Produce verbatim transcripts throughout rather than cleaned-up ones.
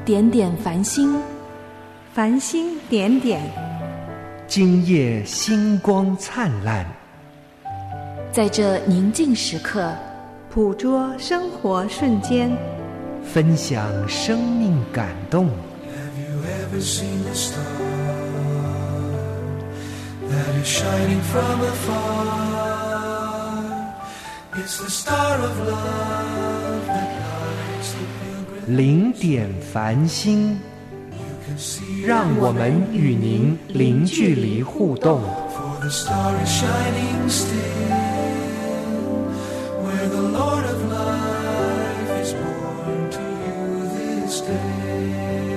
点点繁星， 繁星点点， 今夜星光灿烂。 在这宁静时刻， 捕捉生活瞬间， 分享生命感动。 Have you ever seen a star that is shining from afar? It's the star of love that lights the pilgrim. 零点繁星，让我们与您零距离互动。 For the star is shining still, where the Lord of life is born to you this day.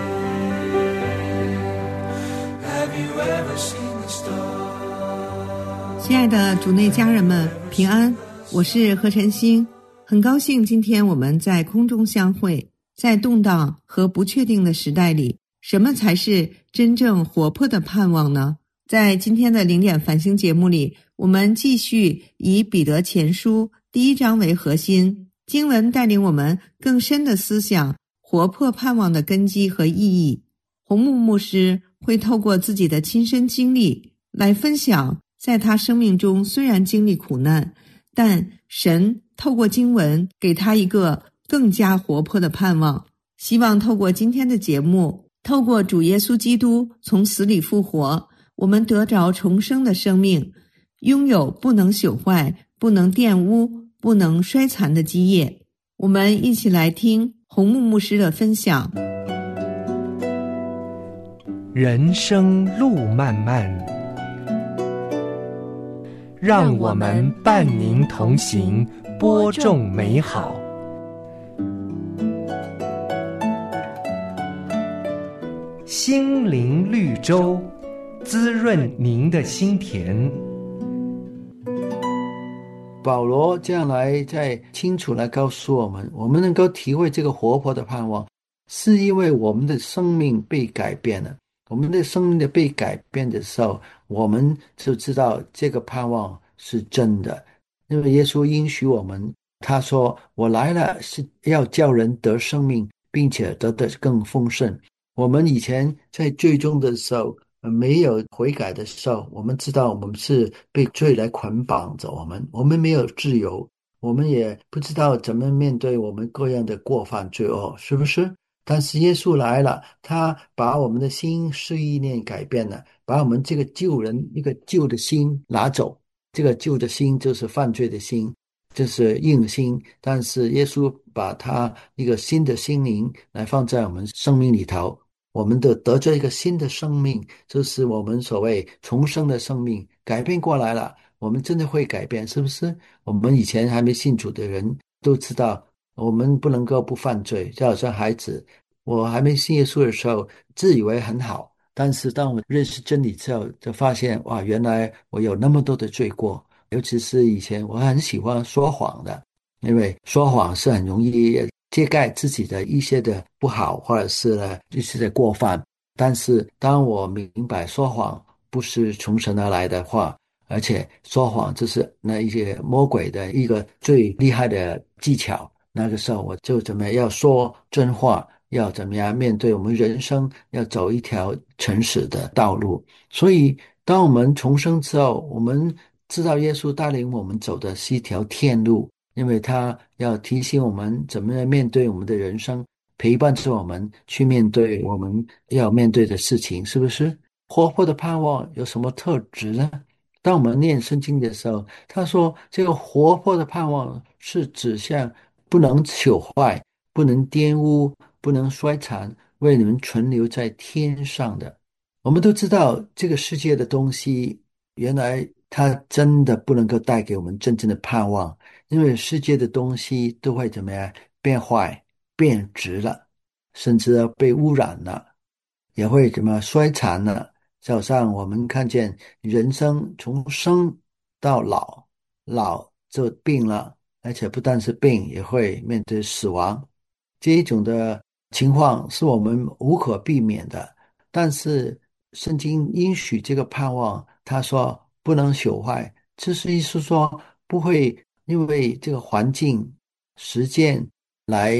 Have you ever seen the star? 亲爱的主内家人们，平安，我是何晨星，很高兴今天我们在空中相会。在动荡和不确定的时代里，什么才是真正活泼的盼望呢？在今天的零点繁星节目里，我们继续以彼得前书第一章为核心，经文带领我们更深的思想活泼盼望的根基和意义。洪牧牧师会透过自己的亲身经历来分享，在他生命中虽然经历苦难，但神透过经文给他一个更加活泼的盼望。希望透过今天的节目，透过主耶稣基督从死里复活，我们得着重生的生命，拥有不能朽坏、不能玷污、不能衰残的基业。我们一起来听洪牧牧师的分享。 人生路漫漫，让我们伴您同行，播种美好。心灵绿洲，滋润您的心田。 保罗这样来再清楚来告诉我们，我们能够体会这个活泼的盼望，是因为我们的生命被改变了。我们的生命的被改变的时候，我们就知道这个盼望是真的。因为耶稣应许我们，他说我来了是要叫人得生命，并且得的更丰盛。我们以前在最终的时候没有悔改的时候，我们知道我们是被罪来捆绑着，我们我们没有自由，我们也不知道怎么面对我们各样的过犯罪恶，是不是？但是耶稣来了，他把我们的心思意念改变了，把我们这个旧人一个旧的心拿走。这个旧的心就是犯罪的心，就是硬心，但是耶稣把他一个新的心灵来放在我们生命里头，我们的得着一个新的生命，就是我们所谓重生的生命，改变过来了。我们真的会改变，是不是？我们以前还没信主的人都知道，我们不能够不犯罪。就好像孩子，我还没信耶稣的时候自以为很好，但是当我认识真理之后，就发现哇，原来我有那么多的罪过。尤其是以前我很喜欢说谎的，因为说谎是很容易遮盖自己的一些的不好，或者是呢一些的过犯。但是当我明白说谎不是从神而来的话，而且说谎就是那一些魔鬼的一个最厉害的技巧，那个时候我就怎么样要说真话，要怎么样面对我们人生，要走一条诚实的道路。所以当我们重生之后，我们知道耶稣带领我们走的是一条天路，因为他要提醒我们怎么样面对我们的人生，陪伴着我们去面对我们要面对的事情，是不是？活泼的盼望有什么特质呢？当我们念圣经的时候，他说这个活泼的盼望是指向不能朽坏，不能玷污，不能衰残，为你们存留在天上的。我们都知道这个世界的东西原来它真的不能够带给我们真正的盼望，因为世界的东西都会怎么样变坏，变质了，甚至被污染了，也会怎么衰残了。就好像我们看见人生从生到老，老就病了，而且不但是病，也会面对死亡。这一种的情况是我们无可避免的，但是圣经应许这个盼望，他说不能朽坏，这是意思说不会因为这个环境时间来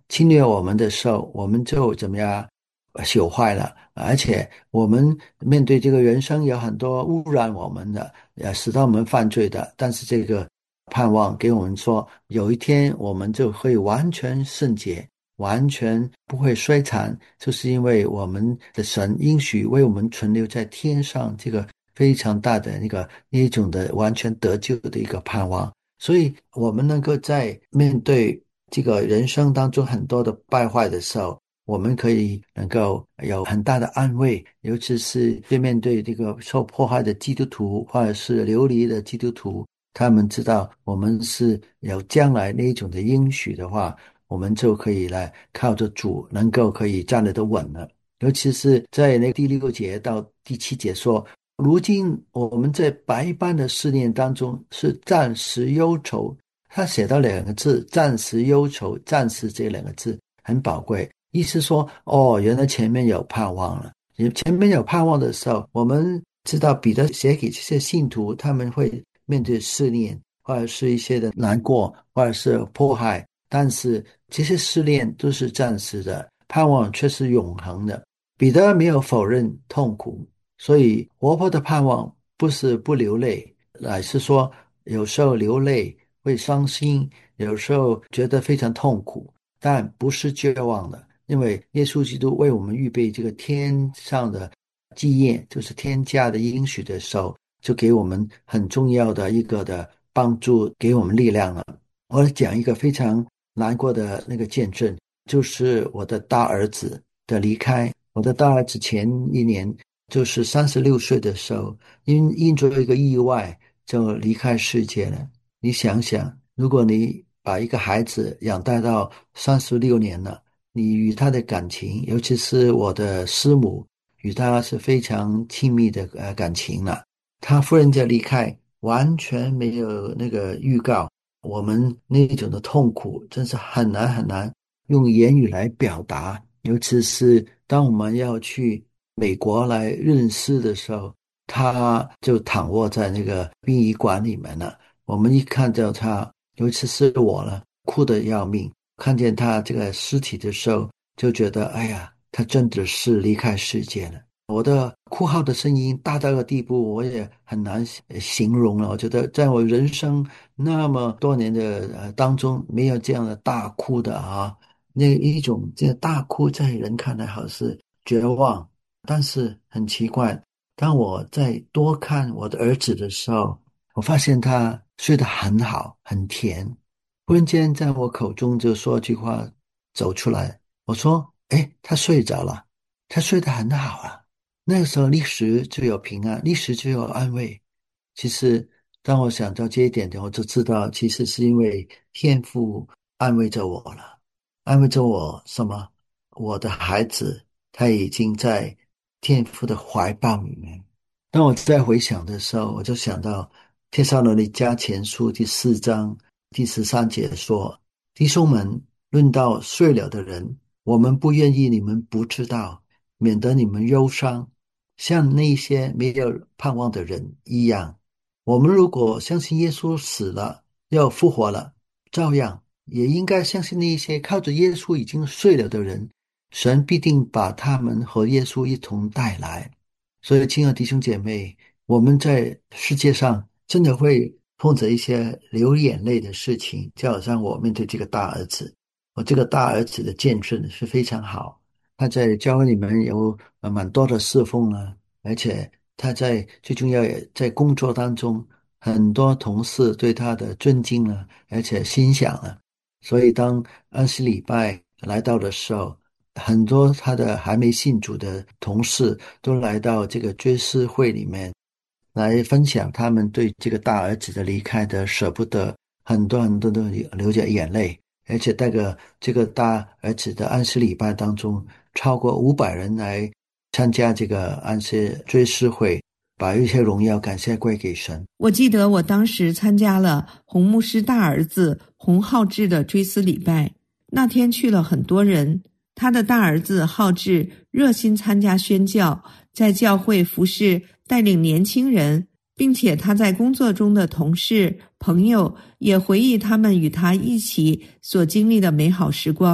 侵略我们的时候，我们就怎么样朽坏了，而且我们面对这个人生有很多污染我们的，也使到我们犯罪的，但是这个盼望给我们说，有一天我们就会完全圣洁，完全不会衰残，就是因为我们的神应许为我们存留在天上这个非常大的那个那一种的完全得救的一个盼望。所以我们能够在面对这个人生当中很多的败坏的时候，我们可以能够有很大的安慰，尤其是对面对这个受迫害的基督徒或者是流离的基督徒，他们知道我们是有将来那一种的应许的话，我们就可以来靠着主能够可以站得得稳了。尤其是在那第六节到第七节说，如今我们在百般的试炼当中是暂时忧愁，他写到两个字，暂时忧愁，暂时这两个字很宝贵，意思说哦，原来前面有盼望了。前面有盼望的时候，我们知道彼得写给这些信徒，他们会面对试炼，或者是一些的难过，或者是迫害，但是这些试炼都是暂时的，盼望却是永恒的。彼得没有否认痛苦，所以活泼的盼望不是不流泪，乃是说有时候流泪会伤心，有时候觉得非常痛苦，但不是绝望的，因为耶稣基督为我们预备这个天上的基业，就是天家的应许的时候，就给我们很重要的一个的帮助，给我们力量了。我讲一个非常难过的那个见证，就是我的大儿子的离开。我的大儿子前一年就是三十六岁的时候，因因着一个意外就离开世界了。你想想，如果你把一个孩子养大到三十六年了，你与他的感情，尤其是我的师母，与他是非常亲密的呃感情了。他忽然间离开，完全没有那个预告，我们那种的痛苦真是很难很难用言语来表达。尤其是当我们要去美国来认尸的时候，他就躺卧在那个殡仪馆里面了。我们一看到他，尤其是我了，哭得要命，看见他这个尸体的时候，就觉得哎呀，他真的是离开世界了。我的哭号的声音大到个地步，我也很难形容了。我觉得在我人生那么多年的呃当中，没有这样的大哭的啊。那一种这大哭在人看来好是绝望，但是很奇怪，当我在多看我的儿子的时候，我发现他睡得很好很甜。忽然间在我口中就说句话走出来，我说诶，他睡着了，他睡得很好啊。那个时候立时就有平安，立时就有安慰。其实当我想到这一点，我就知道其实是因为天父安慰着我了。安慰着我什么？我的孩子他已经在天父的怀抱里面。当我在回想的时候，我就想到帖撒罗尼迦前书第四章第十三节说，弟兄们，论到睡了的人，我们不愿意你们不知道，免得你们忧伤，像那些没有盼望的人一样。我们如果相信耶稣死了又复活了，照样也应该相信那些靠着耶稣已经睡了的人，神必定把他们和耶稣一同带来。所以亲爱的弟兄姐妹，我们在世界上真的会碰着一些流眼泪的事情，就好像我面对这个大儿子，我这个大儿子的见证是非常好，他在教会里面有蛮多的侍奉了，而且他在最重要也在工作当中，很多同事对他的尊敬了，而且欣赏了。所以当安息礼拜来到的时候，很多他的还没信主的同事都来到这个追思会里面来分享他们对这个大儿子的离开的舍不得，很多很多都流着眼泪。而且这个这个大儿子的安息礼拜当中，超过五百人来参加这个安息追思会，把一切荣耀感谢归给神。 我记得我当时参加了洪牧师大儿子洪浩志的追思礼拜，那天去了很多人。他的大儿子浩志热心参加宣教，在教会服侍带领年轻人，并且他在工作中的同事朋友也回忆他们与他一起所经历的美好时光。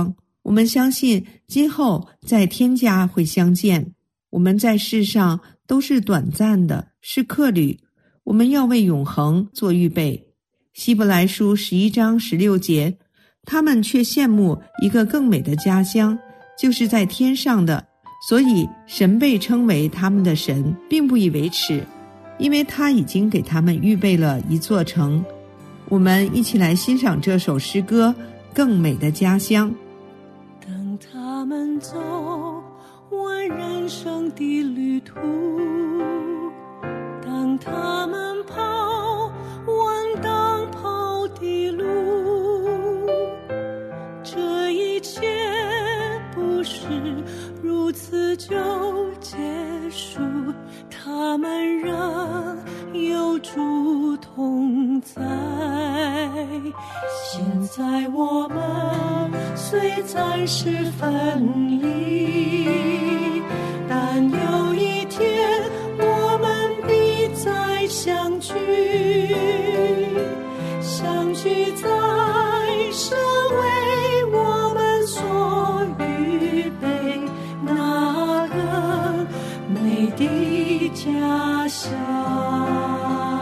我们相信今后在天家会相见。我们在世上都是短暂的，是客旅，我们要为永恒做预备。希伯来书十一章十六节，他们却羡慕一个更美的家乡，就是在天上的，所以神被称为他们的神，并不以为耻，因为他已经给他们预备了一座城。我们一起来欣赏这首诗歌《更美的家乡》。 等他们走完人生的旅途，当他们跑完当跑的路，这一切不是如此就结束，他们仍有主同在。现在我们虽暂时分离，但有一天我们必再相聚，相聚在神为我们所预备那个美的家乡。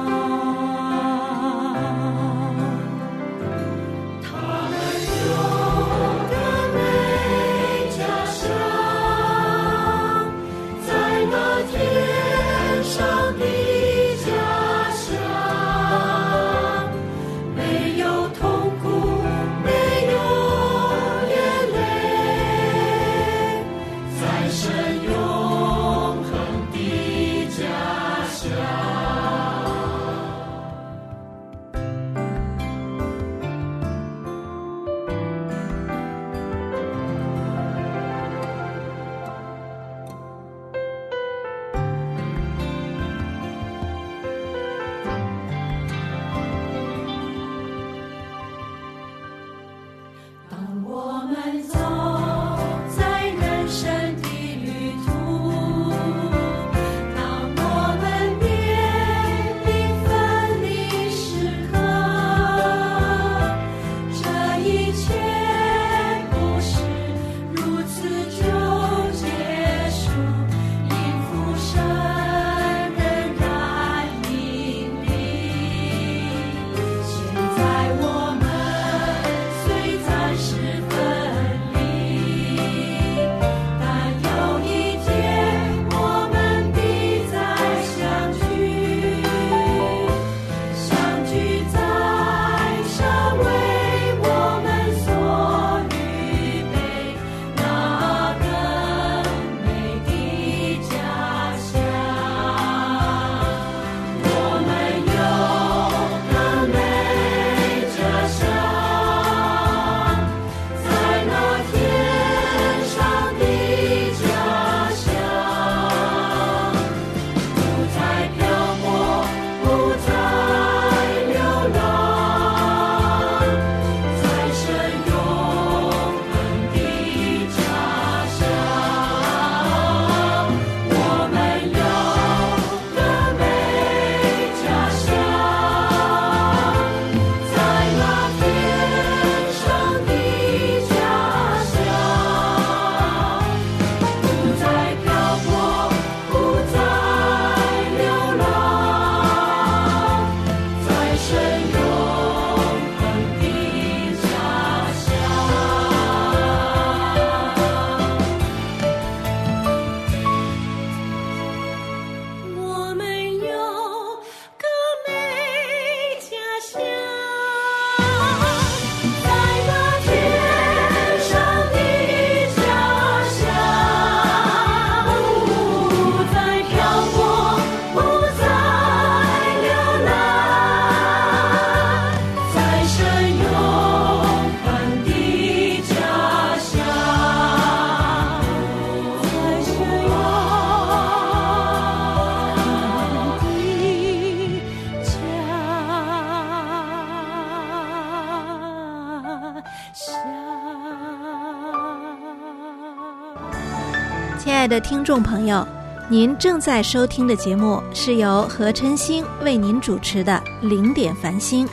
亲爱的听众朋友，您正在收听的节目是由何琛星为您主持的零点繁星。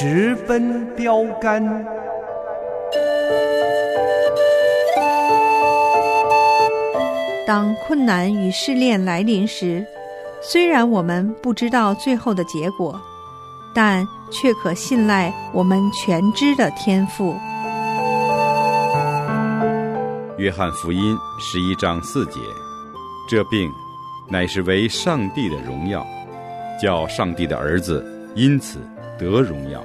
直奔标杆。 当困难与试炼来临时，虽然我们不知道最后的结果，但却可信赖我们全知的天父。 约翰福音十一章四节，这病乃是为上帝的荣耀，叫上帝的儿子因此得荣耀。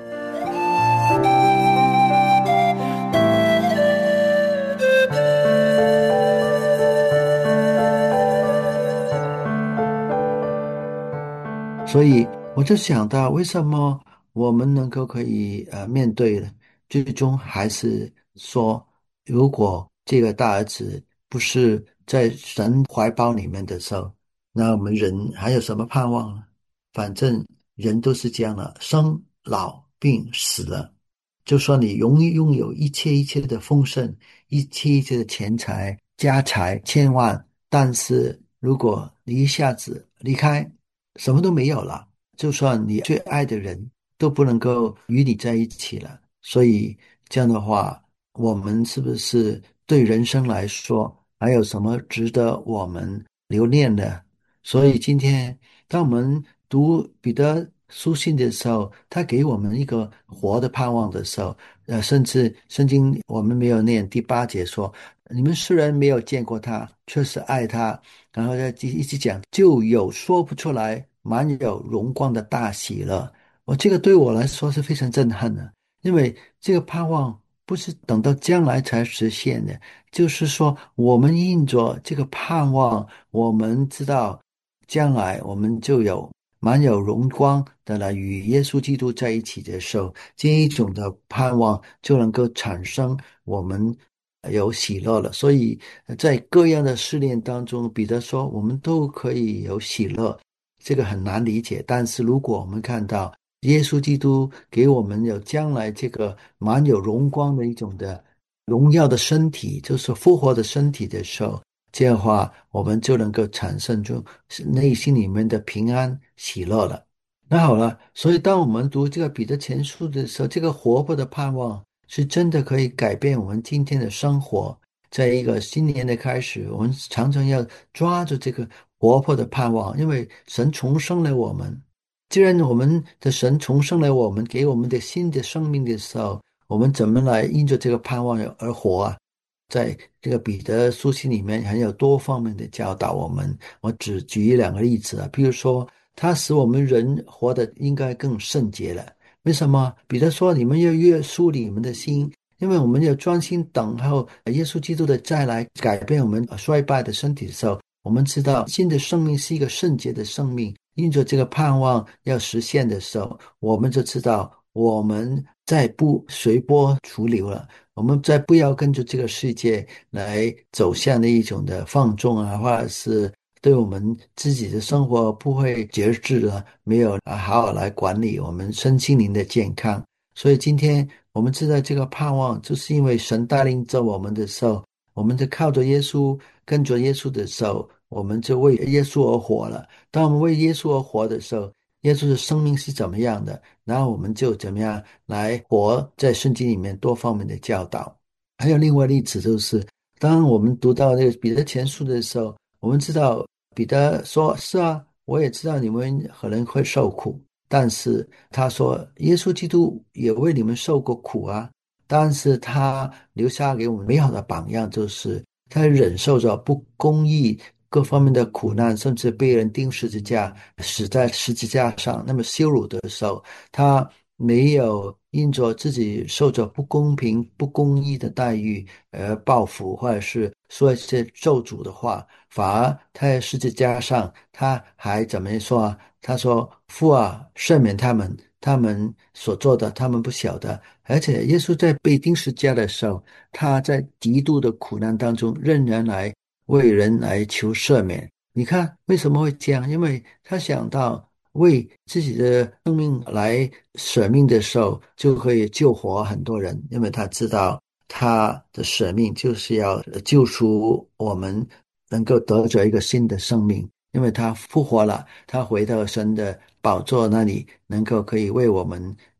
所以我就想到，为什么我们能够可以呃面对呢？最终还是说，如果这个大儿子不是在神怀抱里面的时候，那我们人还有什么盼望呢？反正人都是这样的，生老病死了。就说你容易拥有一切一切的丰盛，一切一切的钱财家财千万，但是如果你一下子离开，什么都没有了，就算你最爱的人都不能够与你在一起了。所以这样的话，我们是不是对人生来说还有什么值得我们留恋的？所以今天当我们读彼得书信的时候，他给我们一个活的盼望的时候，呃，甚至圣经我们没有念第八节说，你们虽然没有见过他，却是爱他，然后再一直讲，就有说不出来满有荣光的大喜乐。我这个对我来说是非常震撼的，因为这个盼望不是等到将来才实现的，就是说我们印着这个盼望，我们知道将来我们就有满有荣光的来与耶稣基督在一起的时候，这一种的盼望就能够产生我们有喜乐了。所以在各样的试炼当中，彼得说我们都可以有喜乐，这个很难理解，但是如果我们看到耶稣基督给我们有将来这个满有荣光的一种的荣耀的身体，就是复活的身体的时候，这样的话我们就能够产生出内心里面的平安喜乐了。那好了，所以当我们读这个彼得前书的时候，这个活泼的盼望是真的可以改变我们今天的生活。在一个新年的开始，我们常常要抓住这个活泼的盼望，因为神重生了我们。既然我们的神重生了我们，给我们的新的生命的时候，我们怎么来因着这个盼望而活啊？在这个彼得书信里面很有多方面的教导我们，我只举一两个例子啊。比如说他使我们人活得应该更圣洁了。为什么？彼得说你们要约束你们的心，因为我们要专心等候耶稣基督的再来，改变我们衰败的身体的时候，我们知道新的生命是一个圣洁的生命，因着这个盼望要实现的时候，我们就知道我们再不随波逐流了，我们再不要跟着这个世界来走向的一种的放纵啊，或者是对我们自己的生活不会节制啊，没有好好来管理我们身心灵的健康。所以今天我们知道这个盼望，就是因为神带领着我们的时候，我们就靠着耶稣，跟着耶稣的时候，我们就为耶稣而活了。当我们为耶稣而活的时候，耶稣的生命是怎么样的，然后我们就怎么样来活，在圣经里面多方面的教导。还有另外例子，就是当我们读到这个彼得前书的时候，我们知道彼得说是啊，我也知道你们可能会受苦，但是他说耶稣基督也为你们受过苦啊，但是他留下给我们美好的榜样，就是他忍受着不公义各方面的苦难，甚至被人钉十字架，死在十字架上那么羞辱的时候，他没有因着自己受着不公平不公义的待遇而报复，或者是说一些咒诅的话，反而他在十字架上他还怎么说啊？他说父啊，赦免他们，他们所做的他们不晓得。而且耶稣在被钉十字架的时候，他在极度的苦难当中仍然来为人来求赦免。你看为什么会这样？因为他想到为自己的生命来舍命的时候，就可以救活很多人，因为他知道他的使命就是要救赎我们，能够得着一个新的生命。因为他复活了，他回到神的宝座那里，能够可以为我们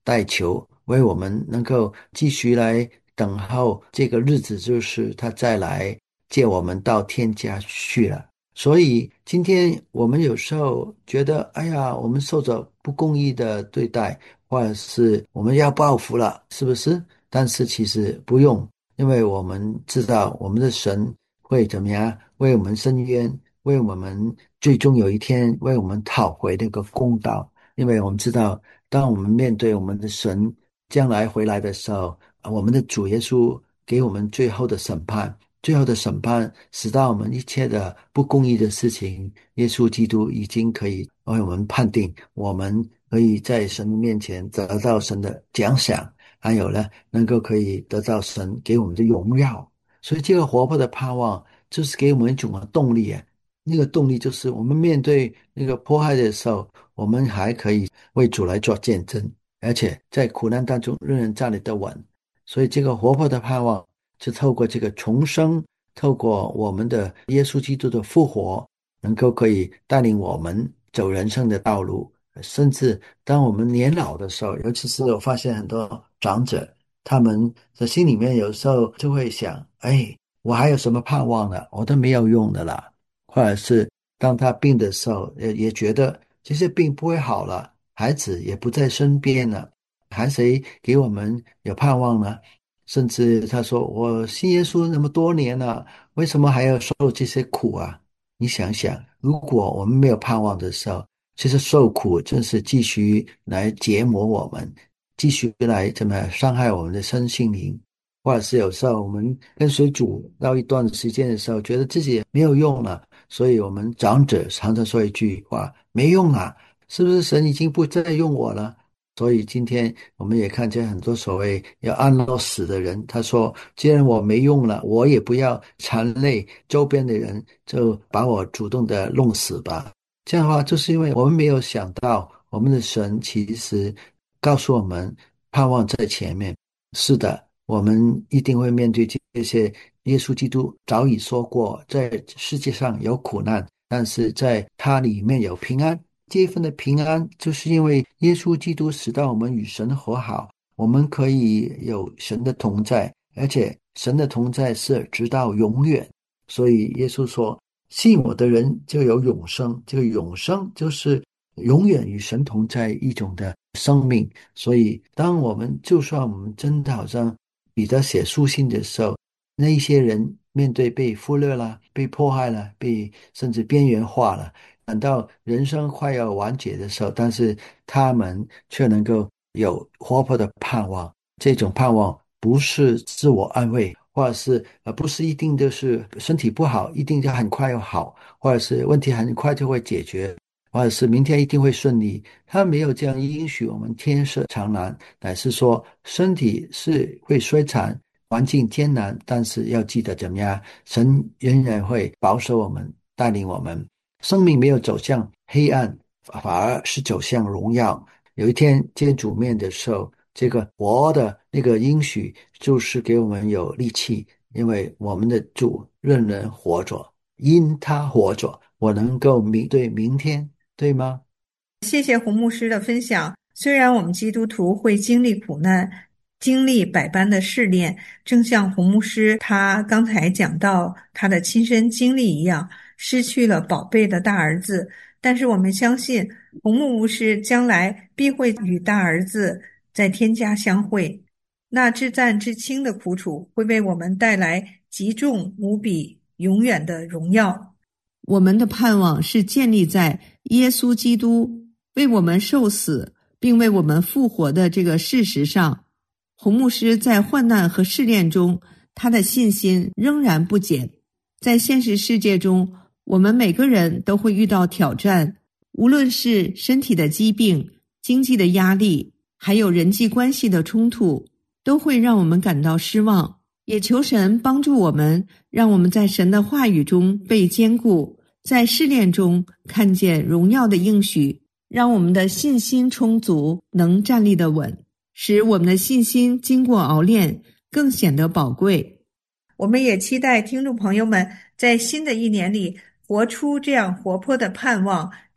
代求，为我们能够继续来等候这个日子，就是他再来接我们到天家去了。所以今天我们有时候觉得，哎呀，我们受着不公义的对待，或者是我们要报复了，是不是？但是其实不用，因为我们知道我们的神会怎么样为我们伸冤，为我们最终有一天为我们讨回那个公道。因为我们知道，当我们面对我们的神将来回来的时候，我们的主耶稣给我们最后的审判，最后的审判使到我们一切的不公义的事情，耶稣基督已经可以为我们判定，我们可以在神面前得到神的奖赏，还有呢能够可以得到神给我们的荣耀。所以这个活泼的盼望就是给我们一种动力啊，那个动力就是我们面对那个迫害的时候，我们还可以为主来做见证，而且在苦难当中仍然站立得稳。所以这个活泼的盼望是透过这个重生，透过我们的耶稣基督的复活，能够可以带领我们走人生的道路。甚至当我们年老的时候，尤其是我发现很多长者，他们的心里面有时候就会想，哎，我还有什么盼望呢？我都没有用的啦。或者是当他病的时候，也也觉得这些病不会好了，孩子也不在身边了，还谁给我们有盼望呢？甚至他说，我信耶稣那么多年了，为什么还要受这些苦啊？你想想，如果我们没有盼望的时候，其实受苦真是继续来折磨我们，继续来怎么伤害我们的身心灵。或者是有时候我们跟随主到一段时间的时候，觉得自己没有用了，所以我们长者常常说一句话，没用啊，是不是神已经不再用我了？所以今天我们也看见很多所谓要安乐死的人，他说既然我没用了，我也不要缠累周边的人，就把我主动的弄死吧。这样的话就是因为我们没有想到我们的神其实告诉我们盼望在前面。是的，我们一定会面对这些，耶稣基督早已说过，在世界上有苦难，但是在他里面有平安。这一份的平安就是因为耶稣基督使到我们与神和好，我们可以有神的同在，而且神的同在是直到永远。所以耶稣说，信我的人就有永生，这个永生就是永远与神同在一种的生命。所以当我们就算我们真的好像彼得写书信的时候，那一些人面对被忽略了，被迫害了，被甚至边缘化了，等到人生快要完结的时候，但是他们却能够有活泼的盼望。这种盼望不是自我安慰，或者是呃不是一定就是身体不好一定就很快要好，或者是问题很快就会解决，或者是明天一定会顺利。他没有这样允许我们天色常蓝，乃是说身体是会衰残，环境艰难，但是要记得怎么样，神仍然会保守我们，带领我们。生命没有走向黑暗，反而是走向荣耀。有一天见主面的时候，这个活的那个应许就是给我们有力气，因为我们的主仍然活着，因他活着，我能够面对明天，对吗？ 谢谢洪牧师的分享。虽然我们基督徒会经历苦难，经历百般的试炼，正像洪牧师他刚才讲到他的亲身经历一样，失去了宝贝的大儿子，但是我们相信洪牧师将来必会与大儿子在天家相会，那至赞至轻的苦楚会为我们带来极重无比永远的荣耀。 我们的盼望是建立在耶稣基督为我们受死并为我们复活的这个事实上。洪牧师在患难和试炼中，他的信心仍然不减。在现实世界中，我们每个人都会遇到挑战，无论是身体的疾病、经济的压力，还有人际关系的冲突，都会让我们感到失望。也求神帮助我们，让我们在神的话语中被坚固，在试炼中看见荣耀的应许，让我们的信心充足，能站立得稳，使我们的信心经过熬炼更显得宝贵。 我们也期待听众朋友们在新的一年里活出这样活泼的盼望，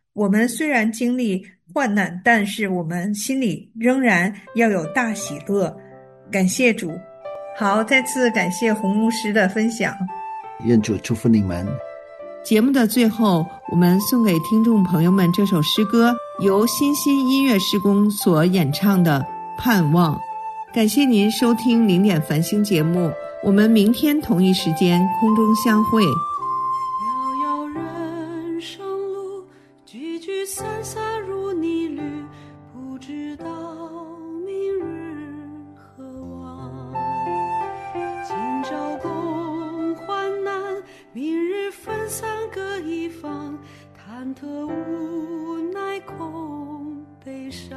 我们虽然经历患难，但是我们心里仍然要有大喜乐。感谢主。好，再次感谢洪牧师的分享。 愿主祝福你们。 节目的最后，我们送给听众朋友们这首诗歌，由新兴音乐事工所演唱的《盼望》。感谢您收听零点繁星节目，我们明天同一时间空中相会。 遥遥人生路，聚聚散散如泥绿，不知道明日何望。今朝共患难，明日分散各一方，忐忑无奈空悲伤。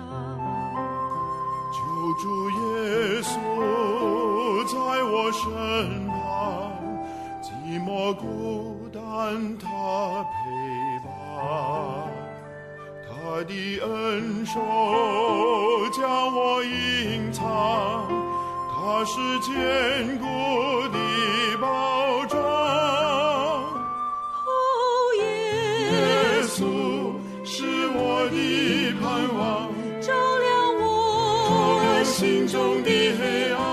救主耶稣在我身旁，寂寞孤单他陪伴，他的恩手将我隐藏，他是坚固的保障。 哦， 耶稣是我的盼望， 照亮我心中的黑暗。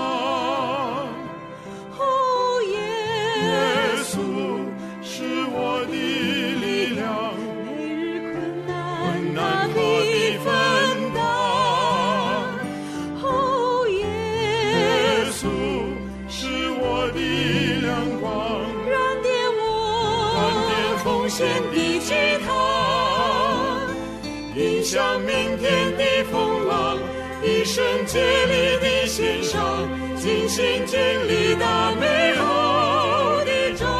哦，耶稣是我的力量， 每日困难困难他他必的分分担。 担。 哦，耶耶稣是我的亮光， 燃点我燃点奉献的祭坛，迎向明天的风浪，一生竭力的献上，尽心尽力打美好的仗。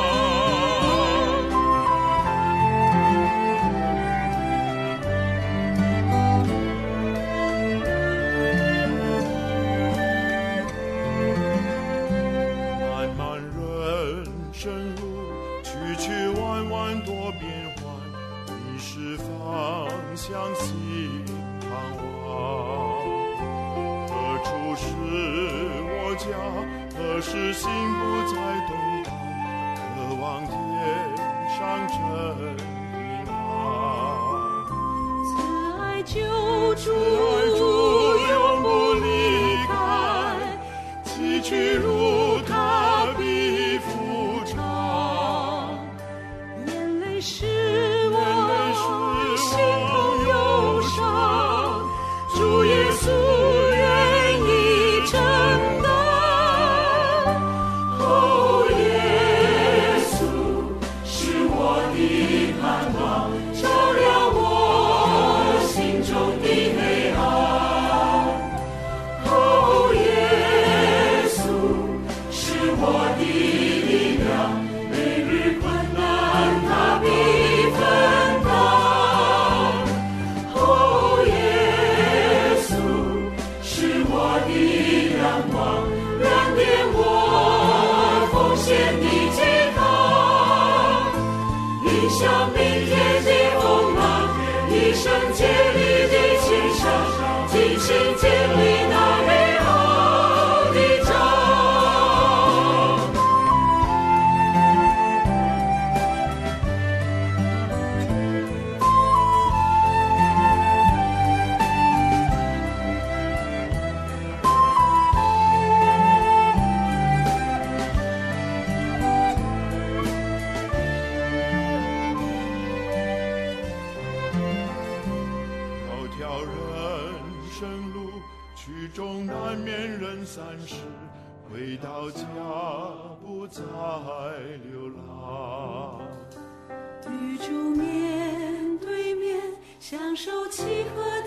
漫漫人生路，曲曲弯弯多变幻，迷失方向心彷徨。何处是我家？何时心不再动荡？渴望天上真平安。 慈爱救主爱主永不离开，崎岖路他必复长。 眼泪是我心痛忧伤，主耶稣愿意承担。哦，耶稣是我的盼望，照亮我心中的黑暗。哦，耶稣是我的力量，每日困难他必分担。哦，耶稣是我的亮光，燃点我奉献的祭坛，迎向明天的风浪，一生竭力的献上，尽心尽力打美好的仗。 条条人生路，曲终难免人散时，回到家不再流浪。 与主面对面，享受契合